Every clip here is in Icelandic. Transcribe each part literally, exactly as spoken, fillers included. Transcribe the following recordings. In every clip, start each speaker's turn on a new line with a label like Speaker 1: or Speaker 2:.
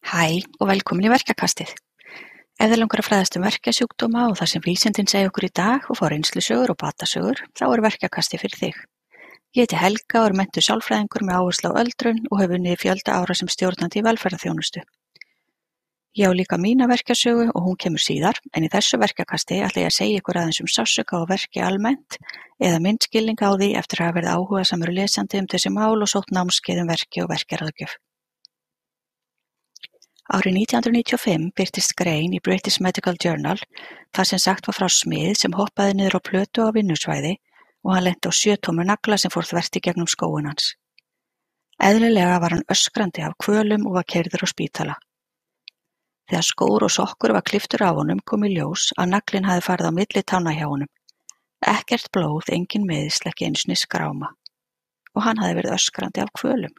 Speaker 1: Hæ og velkomin í Verkjakastið. Ef þig langar að fræðast um verkjasjúkdóma og það sem vísindin segja okkur í dag og fá reynslusögur og batasögur, þá er Verkjakastið fyrir þig. Ég heiti Helga og er menntuð sálfræðingur með áherslu á öldrun og hef unnið í fjölda ára sem stjórnandi í velferðarþjónustu. Ég á líka mína verkjasögu og hún kemur síðar, en í þessu Verkjakasti ætla ég að segja ykkur aðeins um sársauka og verki almennt eða myndskilning á því eftir að hafa verið áhugasamur lesandi um þessi mál og sótt námskeið um verki og verkjaráðgjöf. Árið nítján hundruð níutíu og fimm birtist grein í British Medical Journal þar sem sagt var frá smið sem hoppaði niður á plötu á vinnusvæði og hann lenti á sjö tómur nagla sem fór þvert í gegnum skóinn hans. Eðlilega var hann öskrandi af kvölum og var keyrður á spítala. Þegar skór og sokkur var klipptur af honum kom í ljós að naglinn hafði farið á milli tánna hjá honum. Ekkert blóð, engin meiðsl, ekki einu sinni skráma. Og hann hafði verið öskrandi af kvölum.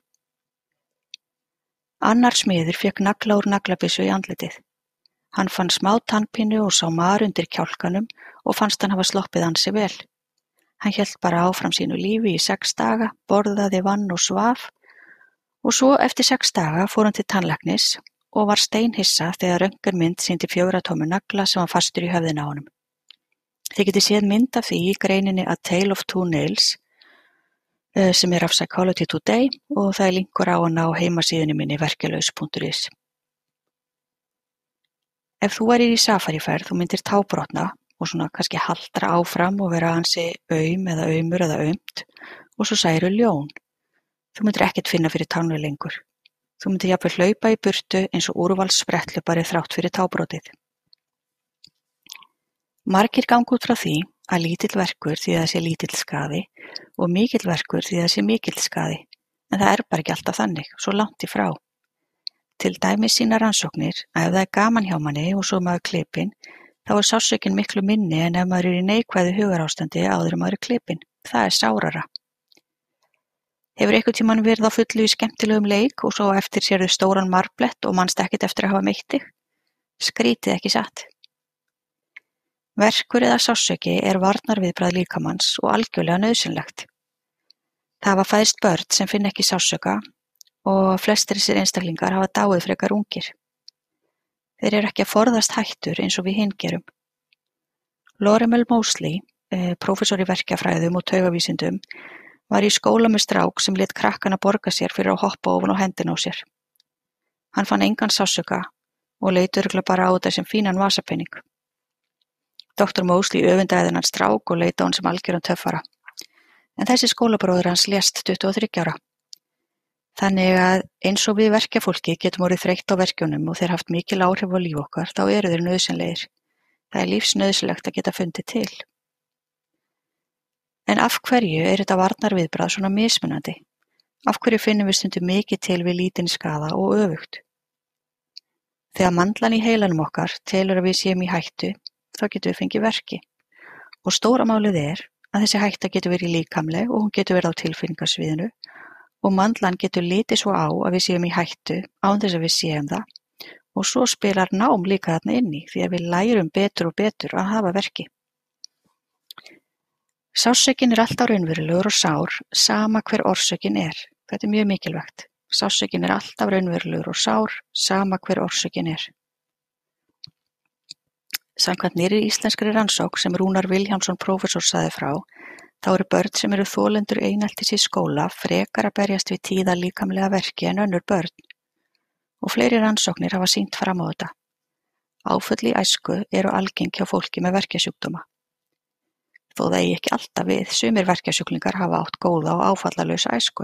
Speaker 1: Annar smiður fékk nagla úr naglabyssu í andlitið. Hann fann smá tannpínu og sá mar undir kjálkanum og fannst hann hafa sloppið ansi vel. Hann hélt bara áfram sínu lífi í sex daga, borðaði, vann og svaf og svo eftir sex daga fór hann til tannlæknis og var steinhissa þegar röntgenmynd sýndi fjögurra tómu nagla sem var fastur í höfðinu á honum. Þið getið séð mynd af því í greininni A Tale of Two Nails sem er af Psychology Today og það er linkur á hana á heimasíðunni minni verkjalaus punktur is. Ef þú værir í safariferð þú myndir tábrotna og svona kannski haltra áfram og vera ansi aum eða aumur eða aumt og svo særu ljón. Þú myndir ekkert finna fyrir tánni lengur. Þú myndir jafnvel hlaupa í burtu eins og úrvalsspretthlupari þrátt fyrir tábrotið. Margir ganga út frá því að lítill verkur því að það sé lítill skaði og mikill verkur því að það sé mikill skaði, en það er bara ekki alltaf þannig, svo langt í frá. Til dæmis sýna rannsóknir að ef það er gaman hjá manni og svo maður klipinn, þá er sársaukinn miklu minni en ef maður er í neikvæðu hugarástandi áður en maður er klipinn. Það er sárara. Hefur einhvern tímann verið á fullu í skemmtilegum leik og svo eftir sérðu stóran marblett og manst ekkert eftir að hafa meitt þig? Skrítið ekki satt. Verkur eða sársauki er varnarviðbragð líkamans og algjörlega nauðsynlegt. Það hafa fæðst börn sem finna ekki sársauka og flestir þessir einstaklingar hafa dáið frekar ungir. Þeir eru ekki að forðast hættur eins og við hin gerum. Lorimer Moseley, eh, prófessor í verkjafræðum og taugavísindum, var í skóla með strák sem lét krakkana borga sér fyrir að hoppa ofan á hendina á sér. Hann fann engan sársauka og leit örugglega bara á þetta sem fínan vasapening. Doktor Moseley öfundaði þennan strák og leit á hann sem algjöran töffara. En þessi skólabróðir hans lést tuttugu og þriggja ára. Þannig að eins og við verkjafólki getum orðið þreytt á verkjunum og þeir haft mikil áhrif á líf okkar, þá eru þeir nauðsynlegir. Það er lífsnauðsynlegt að geta fundið til. En af hverju er þetta varnarviðbragð svona mismunandi? Af hverju finnum við stundum mikið til við lítinn skaða og öfugt? Þegar mandlan í heilanum okkar telur að við séum í hættu, þá getum við fengið verki. Og stóra málið er að þessi hætta getur verið líkamleg og hún getur verið á tilfinningasviðinu og mandlan getur litið svo á að við séum í hættu án þess að við séum það og svo spilar nám líka þarna inni því að við lærum betur og betur að hafa verki. Sársaukinn er alltaf raunverulegur og sár, sama hver orsökin er. Þetta er mjög mikilvægt. Sársaukinn er alltaf raunverulegur og sár, sama hver orsökin er. Samkvæmt nýrri íslenskri rannsókn sem Rúnar Vilhjálmsson prófessor sagði frá, þá eru börn sem eru þolendur eineltis í skóla frekar að berjast við tíða líkamlega verki en önnur börn. Og fleiri rannsóknir hafa sýnt fram á þetta. Áföll í æsku eru algeng hjá fólki með verkjasjúkdóma. Þó það eigi ekki alltaf við, sumir verkjasjúklingar hafa átt góða og áfallalausa æsku.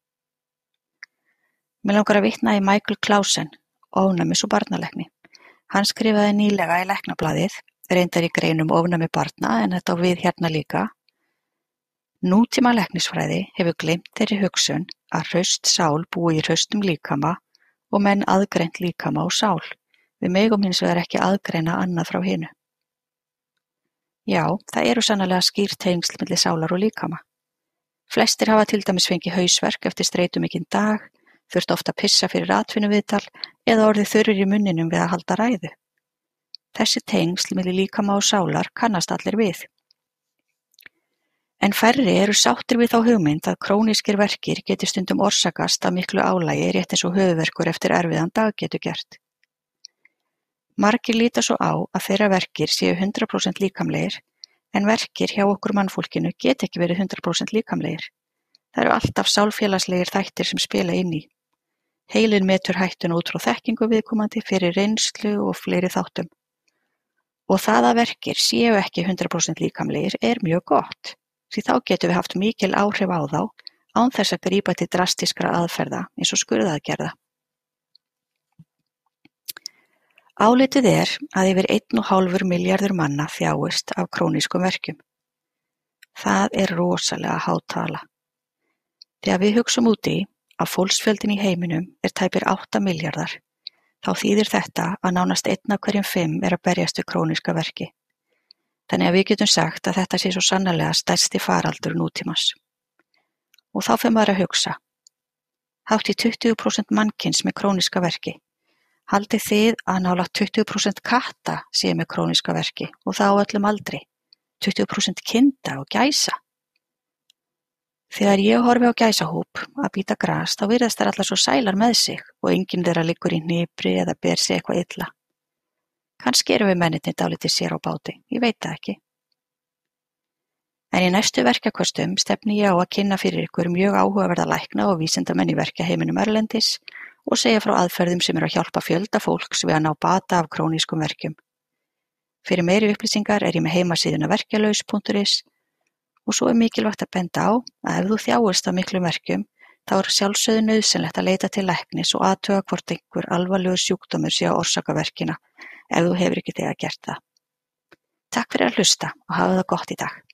Speaker 1: Mig langar að vitna í Michael Clausen, ofnæmis- og barnalækni. Hann skrifaði nýlega í Læknablaðið, reyndar í greinum ofnæmi barna en þetta á við hérna líka. Nútíma læknisfræði hefur gleymt þeirri hugsun að hraust sál búi í hraustum líkama og menn aðgreint líkama og sál. Við megum hins vegar ekki aðgreina annað frá hinu. Já, það eru sannarlega skýr tengsl milli sálar og líkama. Flestir hafa til dæmis fengið hausverk eftir streitumikinn dag, þurft ofta að pissa fyrir atvinnuviðtal eða orðið þurrir í munninum við að halda ræðu. Þessi tengsl milli líkama og sálar kannast allir við. En færri eru sáttir við þá hugmynd að krónískir verkir geti stundum orsakast af miklu álagi rétt eins og höfuðverkur eftir erfiðan dag getur gert. Margir líta svo á að þeirra verkir séu hundrað prósent líkamlegir, en verkir hjá okkur mannfólkinu geta ekki verið hundrað prósent líkamlegir. Það eru alltaf sálfélagslegir þættir sem spila inn í. Heilinn metur hættuna út frá þekkingu viðkomandi fyrir reynslu og fleiri þáttum. Og það að verkir séu ekki hundrað prósent líkamlegir er mjög gott, því þá getum við haft mikil áhrif á þá án þess að grípa til drastískra aðferða eins og skurðaðgerða. Álitið er að yfir einn og hálfur milljarður manna þjáist af krónískum verkjum. Það er rosalega há tala. Þegar við hugsum út í að fólksfjöldinn í heiminum er tæpir átta milljarðar, þá þýðir þetta að nánast einn af hverjum fimm er að berjast við króníska verki. Þannig að við getum sagt að þetta sé svo sannarlega stærsti faraldur nútímans. Og þá fer maður að hugsa. Hátt í tuttugu prósent mannkyns með króníska verki. Haldið þið að nálægt tuttugu prósent katta séu með króníska verki og það á öllum aldri, tuttugu prósent kinda og gæsa. Þegar ég horfi á gæsahóp að bíta gras þá virðast þær allar svo sælar með sig og enginn þeirra liggur í hnipri eða ber sig eitthvað illa. Kannski erum við mennirnir dálítið sér á báti, ég veit það ekki. En í næstu verkjakostum stefni ég á að kynna fyrir ykkur mjög áhugaverða lækna og vísindamenn í verkjaheiminum erlendis og segja frá aðferðum sem eru að hjálpa fjölda fólks við að ná bata af krónískum verkjum. Fyrir meiri upplýsingar er ég með heimasíðuna verkjalaus punktur is og svo er mikilvægt að benda á að ef þú þjáist af miklum verkjum þá er sjálfsögðu nauðsynlegt að leita til læknis og athuga hvort einhver alvarlegur sjúkdómur sé að orsaka verkina ef þú hefur ekki þegar gert það. Takk fyrir að hlusta og hafa það gott í dag.